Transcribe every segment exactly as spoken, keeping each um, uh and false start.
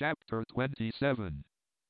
Chapter twenty-seven.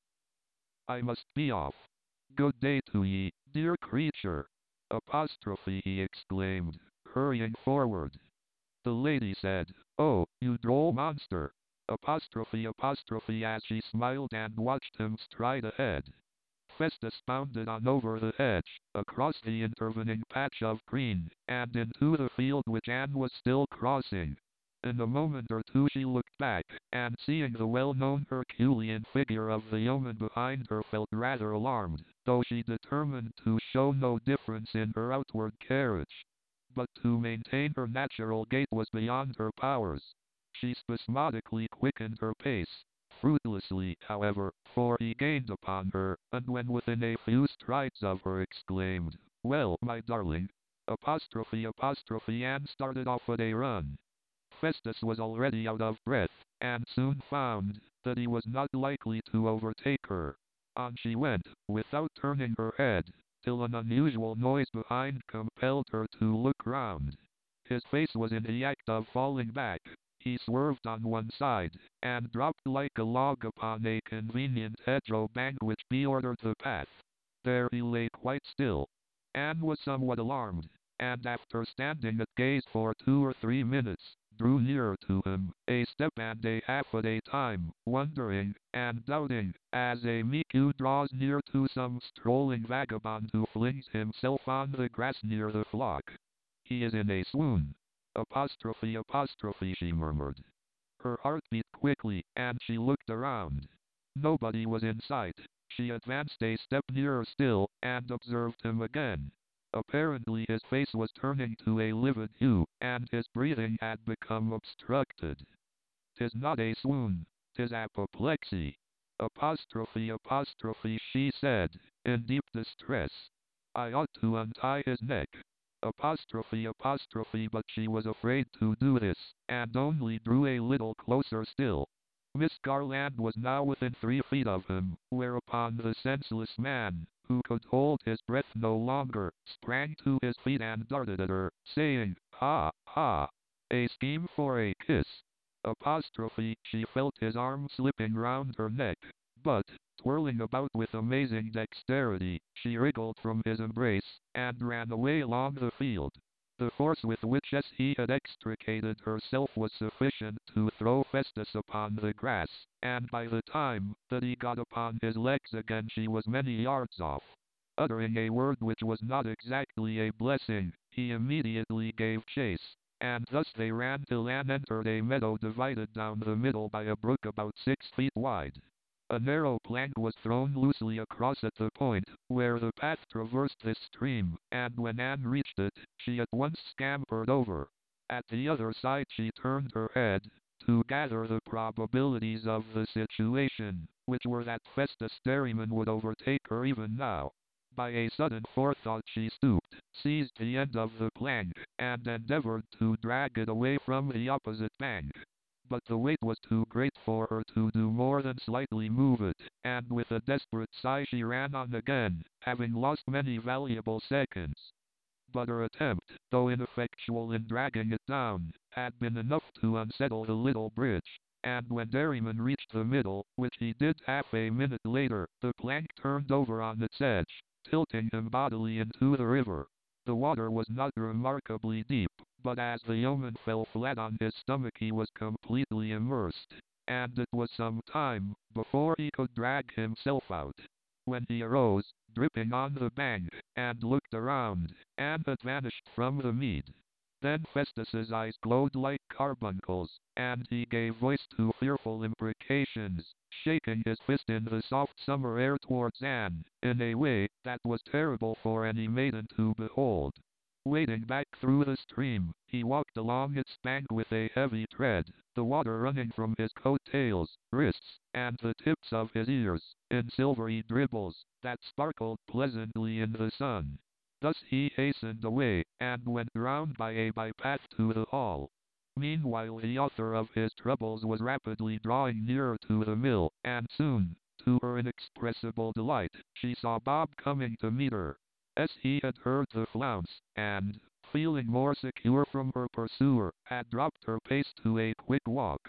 I must be off. Good day to ye, dear creature. Apostrophe he exclaimed, hurrying forward. The lady said, Oh, you droll monster. Apostrophe apostrophe as she smiled and watched him stride ahead. Festus bounded on over the hedge, across the intervening patch of green, and into the field which Anne was still crossing. In a moment or two she looked back, and seeing the well-known Herculean figure of the yeoman behind her felt rather alarmed, though she determined to show no difference in her outward carriage. But to maintain her natural gait was beyond her powers. She spasmodically quickened her pace, fruitlessly, however, for he gained upon her, and when within a few strides of her exclaimed, Well, my darling. Apostrophe apostrophe and started off at a run. Festus was already out of breath, and soon found that he was not likely to overtake her. On she went, without turning her head, till an unusual noise behind compelled her to look round. His face was in the act of falling back. He swerved on one side, and dropped like a log upon a convenient hedgerow bank which bordered the path. There he lay quite still. Anne was somewhat alarmed, and after standing at gaze for two or three minutes, drew nearer to him, a step and a half at a time, wondering, and doubting, as a meek-ewe draws near to some strolling vagabond who flings himself on the grass near the flock. He is in a swoon. Apostrophe apostrophe she murmured. Her heart beat quickly, and she looked around. Nobody was in sight. She advanced a step nearer still, and observed him again. Apparently his face was turning to a livid hue, and his breathing had become obstructed. "'Tis not a swoon, 'tis apoplexy." Apostrophe apostrophe she said, in deep distress. "I ought to untie his neck." Apostrophe apostrophe but she was afraid to do this, and only drew a little closer still. Miss Garland was now within three feet of him, whereupon the senseless man, who could hold his breath no longer, sprang to his feet and darted at her, saying, Ha, ha, a scheme for a kiss. Apostrophe, she felt his arm slipping round her neck, but, twirling about with amazing dexterity, she wriggled from his embrace, and ran away along the field. The force with which she had extricated herself was sufficient to throw Festus upon the grass, and by the time that he got upon his legs again she was many yards off. Uttering a word which was not exactly a blessing, he immediately gave chase, and thus they ran till Anne entered a meadow divided down the middle by a brook about six feet wide. A narrow plank was thrown loosely across at the point where the path traversed this stream, and when Anne reached it, she at once scampered over. At the other side she turned her head, to gather the probabilities of the situation, which were that Festus Derriman would overtake her even now. By a sudden forethought she stooped, seized the end of the plank, and endeavored to drag it away from the opposite bank. But the weight was too great for her to do more than slightly move it, and with a desperate sigh she ran on again, having lost many valuable seconds. But her attempt, though ineffectual in dragging it down, had been enough to unsettle the little bridge, and when Derriman reached the middle, which he did half a minute later, the plank turned over on its edge, tilting him bodily into the river. The water was not remarkably deep, but as the yeoman fell flat on his stomach he was completely immersed, and it was some time before he could drag himself out. When he arose, dripping on the bank, and looked around, Anne had vanished from the mead. Then Festus's eyes glowed like carbuncles, and he gave voice to fearful imprecations, shaking his fist in the soft summer air towards Anne, in a way that was terrible for any maiden to behold. Wading back through the stream, he walked along its bank with a heavy tread, the water running from his coat-tails, wrists, and the tips of his ears, in silvery dribbles, that sparkled pleasantly in the sun. Thus he hastened away, and went round by a bypath to the hall. Meanwhile the author of his troubles was rapidly drawing nearer to the mill, and soon, to her inexpressible delight, she saw Bob coming to meet her. As he had heard the flounce, and, feeling more secure from her pursuer, had dropped her pace to a quick walk.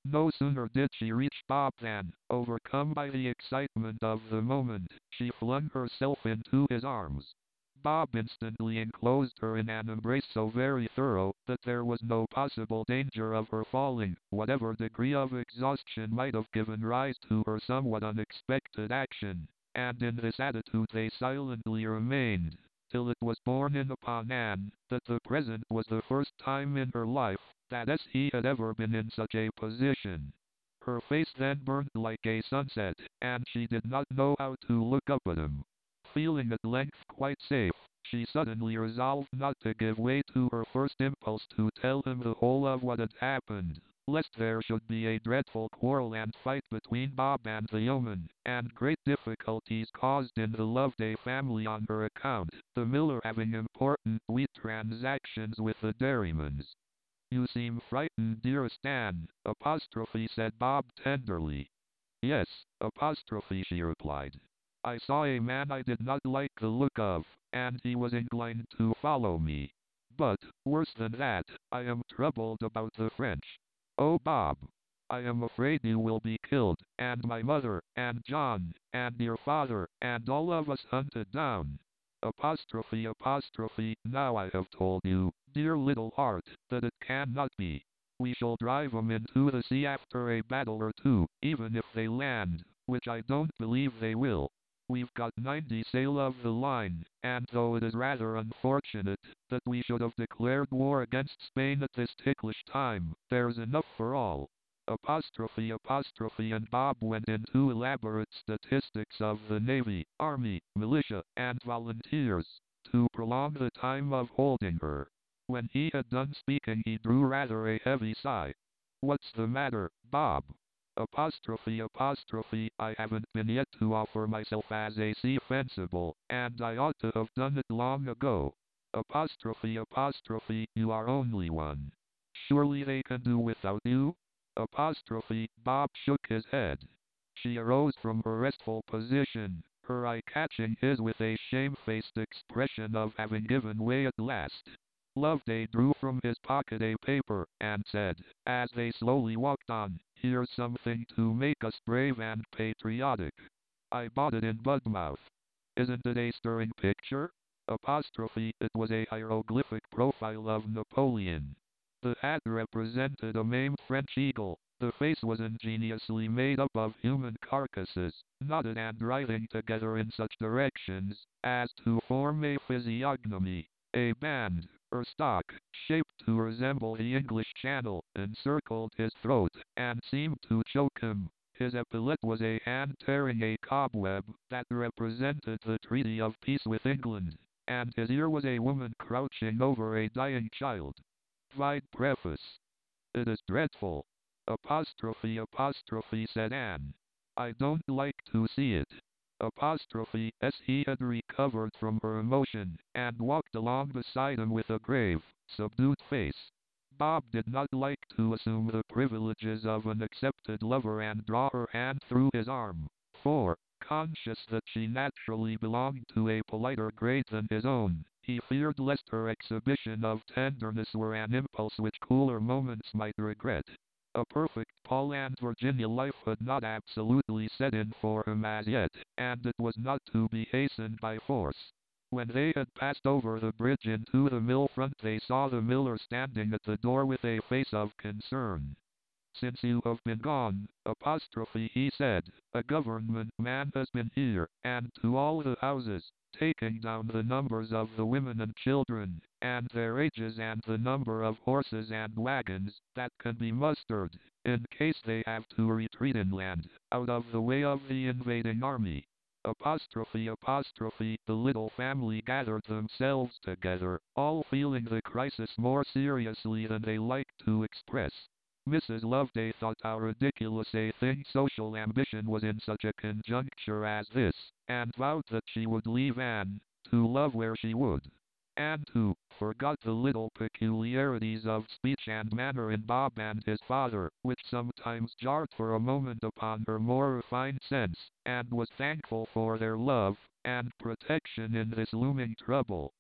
No sooner did she reach Bob than, overcome by the excitement of the moment, she flung herself into his arms. Bob instantly enclosed her in an embrace so very thorough that there was no possible danger of her falling, whatever degree of exhaustion might have given rise to her somewhat unexpected action, and in this attitude they silently remained, till it was borne in upon Anne that the present was the first time in her life that as he had ever been in such a position. Her face then burned like a sunset, and she did not know how to look up at him. Feeling at length quite safe, she suddenly resolved not to give way to her first impulse to tell him the whole of what had happened, lest there should be a dreadful quarrel and fight between Bob and the yeoman, and great difficulties caused in the Loveday family on her account, the miller having important wheat transactions with the Dairymans. You seem frightened, dearest Anne, apostrophe said Bob tenderly. Yes, apostrophe she replied. I saw a man I did not like the look of, and he was inclined to follow me. But, worse than that, I am troubled about the French. Oh, Bob! I am afraid you will be killed, and my mother, and John, and your father, and all of us hunted down. Apostrophe apostrophe, now I have told you, dear little heart, that it cannot be. We shall drive 'em into the sea after a battle or two, even if they land, which I don't believe they will. We've got ninety sail of the line, and though it is rather unfortunate that we should have declared war against Spain at this ticklish time, there's enough for all. Apostrophe apostrophe and Bob went into elaborate statistics of the Navy, Army, Militia, and Volunteers, to prolong the time of holding her. When he had done speaking he drew rather a heavy sigh. What's the matter, Bob? Apostrophe apostrophe, I haven't been yet to offer myself as a sea fencible, and I ought to have done it long ago. Apostrophe apostrophe, you are only one. Surely they can do without you? Apostrophe, Bob shook his head. She arose from her restful position, her eye catching his with a shamefaced expression of having given way at last. Loveday drew from his pocket a paper, and said, as they slowly walked on, here's something to make us brave and patriotic. I bought it in Budmouth. Isn't it a stirring picture? Apostrophe, it was a hieroglyphic profile of Napoleon. The hat represented a maimed French eagle. The face was ingeniously made up of human carcasses, knotted and writhing together in such directions as to form a physiognomy. A band, or stock, shaped to resemble the English Channel, encircled his throat, and seemed to choke him. His epaulette was a hand tearing a cobweb that represented the treaty of peace with England, and his ear was a woman crouching over a dying child. Vide preface. It is dreadful. Apostrophe apostrophe said Anne. I don't like to see it. Apostrophe, as he had recovered from her emotion, and walked along beside him with a grave, subdued face. Bob did not like to assume the privileges of an accepted lover and draw her hand through his arm, for, conscious that she naturally belonged to a politer grade than his own, he feared lest her exhibition of tenderness were an impulse which cooler moments might regret. A perfect Paul and Virginia life had not absolutely set in for him as yet, and it was not to be hastened by force. When they had passed over the bridge into the mill front they saw the miller standing at the door with a face of concern. Since you have been gone, apostrophe he said, a government man has been here, and to all the houses, taking down the numbers of the women and children, and their ages and the number of horses and wagons that can be mustered, in case they have to retreat inland, out of the way of the invading army. Apostrophe apostrophe, the little family gathered themselves together, all feeling the crisis more seriously than they liked to express. Missus Loveday thought how ridiculous a thing social ambition was in such a conjuncture as this, and vowed that she would leave Anne, to love where she would. Anne, too, forgot the little peculiarities of speech and manner in Bob and his father, which sometimes jarred for a moment upon her more refined sense, and was thankful for their love and protection in this looming trouble.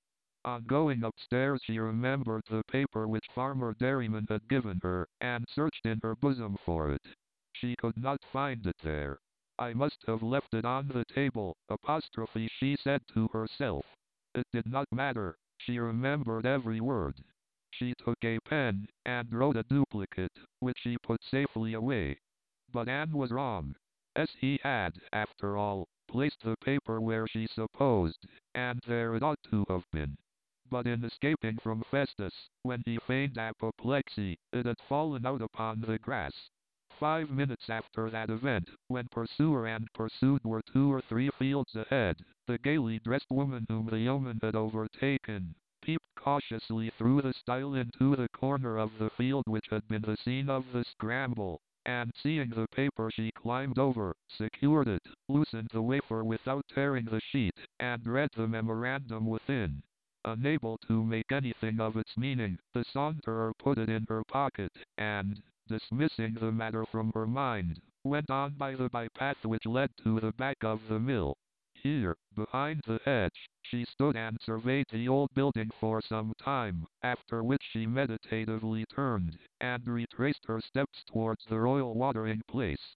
On going upstairs she remembered the paper which Farmer Dairyman had given her, and searched in her bosom for it. She could not find it there. I must have left it on the table, apostrophe she said to herself. It did not matter, she remembered every word. She took a pen, and wrote a duplicate, which she put safely away. But Anne was wrong. As he had, after all, placed the paper where she supposed, and there it ought to have been. But in escaping from Festus, when he feigned apoplexy, it had fallen out upon the grass. Five minutes after that event, when pursuer and pursued were two or three fields ahead, the gaily dressed woman whom the yeoman had overtaken, peeped cautiously through the stile into the corner of the field which had been the scene of the scramble, and seeing the paper she climbed over, secured it, loosened the wafer without tearing the sheet, and read the memorandum within. Unable to make anything of its meaning, the Saunterer put it in her pocket, and, dismissing the matter from her mind, went on by the bypath which led to the back of the mill. Here, behind the hedge, she stood and surveyed the old building for some time, after which she meditatively turned, and retraced her steps towards the royal watering place.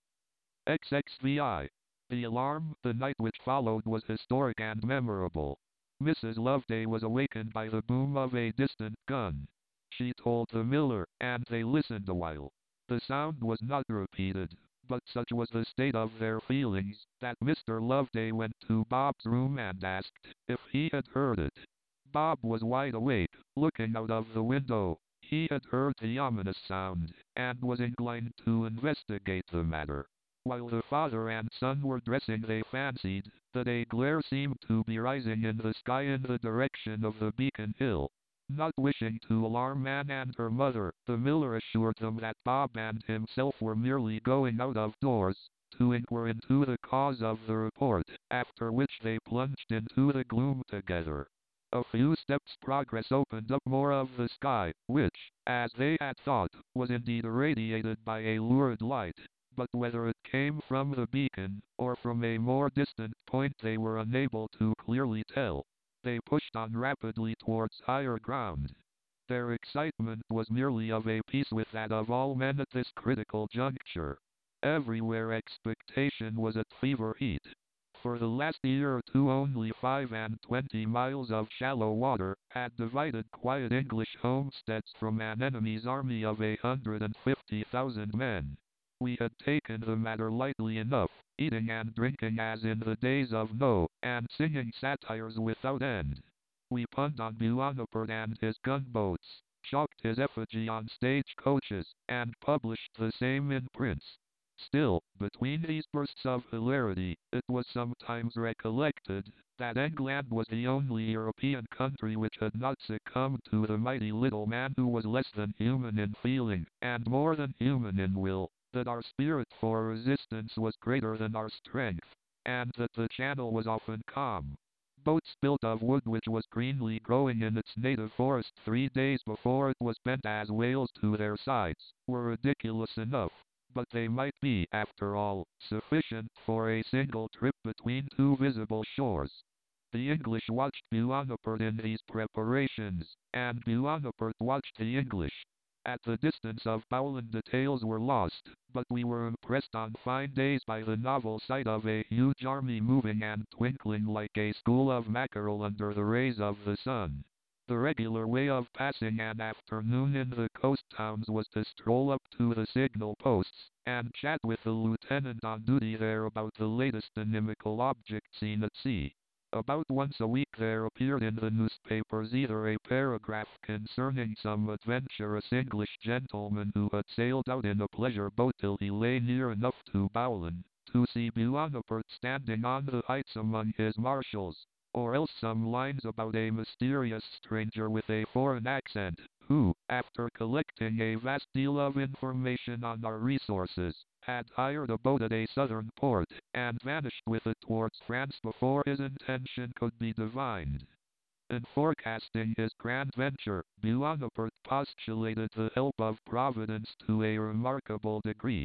X X V I. The alarm, the night which followed was historic and memorable. Missus Loveday was awakened by the boom of a distant gun. She told the miller, and they listened awhile. The sound was not repeated, but such was the state of their feelings, that Mister Loveday went to Bob's room and asked if he had heard it. Bob was wide awake, looking out of the window. He had heard the ominous sound, and was inclined to investigate the matter. While the father and son were dressing, they fancied that a glare seemed to be rising in the sky in the direction of the Beacon Hill. Not wishing to alarm Anne and her mother, the miller assured them that Bob and himself were merely going out of doors to inquire into the cause of the report, after which they plunged into the gloom together. A few steps' progress opened up more of the sky, which, as they had thought, was indeed irradiated by a lurid light. But whether it came from the beacon, or from a more distant point, they were unable to clearly tell. They pushed on rapidly towards higher ground. Their excitement was nearly of a piece with that of all men at this critical juncture. Everywhere expectation was at fever heat. For the last year or two only five and twenty miles of shallow water had divided quiet English homesteads from an enemy's army of a hundred and fifty thousand men. We had taken the matter lightly enough, eating and drinking as in the days of Noe, and singing satires without end. We punned on Buonaparte and his gunboats, chalked his effigy on stage coaches, and published the same in prints. Still, between these bursts of hilarity, it was sometimes recollected that England was the only European country which had not succumbed to the mighty little man who was less than human in feeling, and more than human in will, that our spirit for resistance was greater than our strength, and that the channel was often calm. Boats built of wood which was greenly growing in its native forest three days before it was bent as whales to their sides, were ridiculous enough, but they might be, after all, sufficient for a single trip between two visible shores. The English watched Buonaparte in these preparations, and Buonaparte watched the English. At the distance of Bowland details were lost, but we were impressed on fine days by the novel sight of a huge army moving and twinkling like a school of mackerel under the rays of the sun. The regular way of passing an afternoon in the coast towns was to stroll up to the signal posts, and chat with the lieutenant on duty there about the latest inimical object seen at sea. About once a week there appeared in the newspapers either a paragraph concerning some adventurous English gentleman who had sailed out in a pleasure boat till he lay near enough to Bowland to see Buonaparte standing on the heights among his marshals, or else some lines about a mysterious stranger with a foreign accent, who, after collecting a vast deal of information on our resources, had hired a boat at a southern port, and vanished with it towards France before his intention could be divined. In forecasting his grand venture, Buonaparte postulated the help of Providence to a remarkable degree.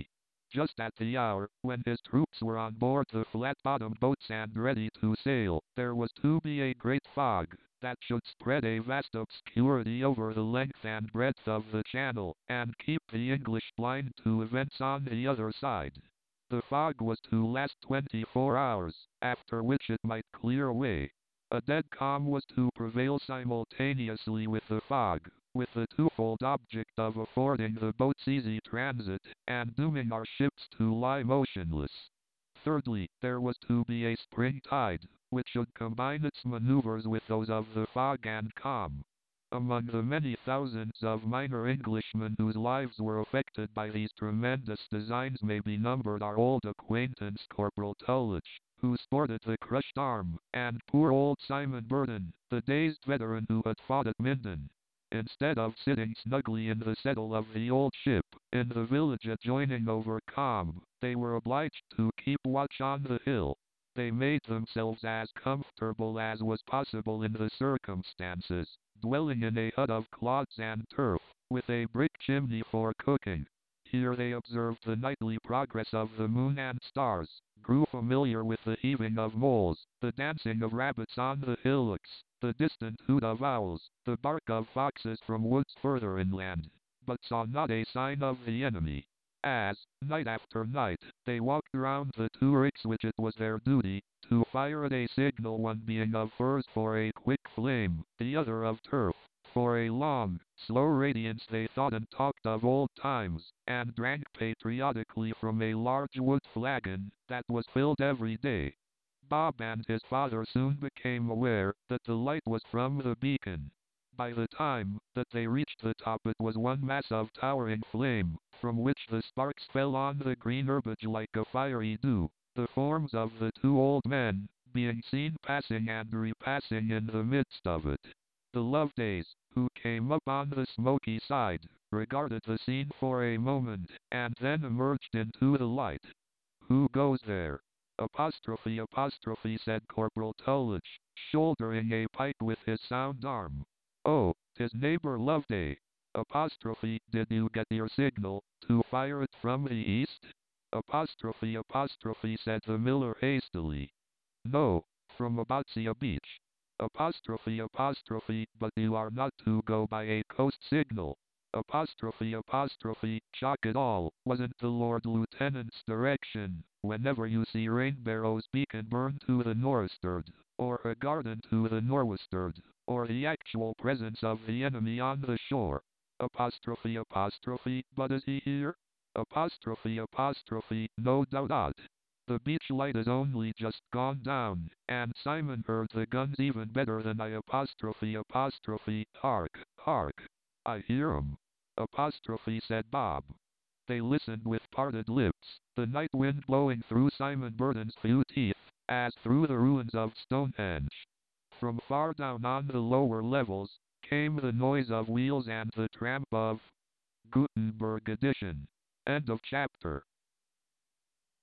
Just at the hour when his troops were on board the flat-bottomed boats and ready to sail, there was to be a great fog that should spread a vast obscurity over the length and breadth of the channel, and keep the English blind to events on the other side. The fog was to last twenty-four hours, after which it might clear away. A dead calm was to prevail simultaneously with the fog, with the twofold object of affording the boats easy transit, and dooming our ships to lie motionless. Thirdly, there was to be a spring tide, which should combine its maneuvers with those of the fog and calm. Among the many thousands of minor Englishmen whose lives were affected by these tremendous designs may be numbered our old acquaintance Corporal Tullidge, who sported the crushed arm, and poor old Simon Burden, the dazed veteran who had fought at Minden. Instead of sitting snugly in the settle of the old ship, in the village adjoining over Combe, they were obliged to keep watch on the hill. They made themselves as comfortable as was possible in the circumstances, dwelling in a hut of clods and turf, with a brick chimney for cooking. Here they observed the nightly progress of the moon and stars, grew familiar with the heaving of moles, the dancing of rabbits on the hillocks, the distant hoot of owls, the bark of foxes from woods further inland, but saw not a sign of the enemy. As, night after night, they walked round the two ricks which it was their duty to fire at a signal, one being of furze for a quick flame, the other of turf, for a long, slow radiance, they thought and talked of old times, and drank patriotically from a large wood flagon that was filled every day. Bob and his father soon became aware that the light was from the beacon. By the time that they reached the top, it was one mass of towering flame, from which the sparks fell on the green herbage like a fiery dew, the forms of the two old men being seen passing and repassing in the midst of it. The Lovedays, who came up on the smoky side, regarded the scene for a moment, and then emerged into the light. "Who goes there?" Apostrophe apostrophe said Corporal Tullidge, shouldering a pike with his sound arm. "Oh, 'tis neighbor Loveday. Apostrophe, did you get your signal to fire it from the east?" Apostrophe apostrophe said the miller hastily. "No, from Aboutsia Beach." Apostrophe apostrophe, but you are not to go by a coast signal. Apostrophe apostrophe, shock it all, wasn't the Lord Lieutenant's direction, whenever you see Rainbarrow's beacon burn to the northward, or a garden to the northwestward, or the actual presence of the enemy on the shore? Apostrophe apostrophe, but is he here? Apostrophe apostrophe, no doubt. The beach light is only just gone down, and Simon heard the guns even better than I. Apostrophe apostrophe, hark, hark. I hear 'em. Apostrophe said Bob. They listened with parted lips, the night wind blowing through Simon Burden's few teeth, as through the ruins of Stonehenge. From far down on the lower levels, came the noise of wheels and the tramp of Gutenberg edition. End of chapter.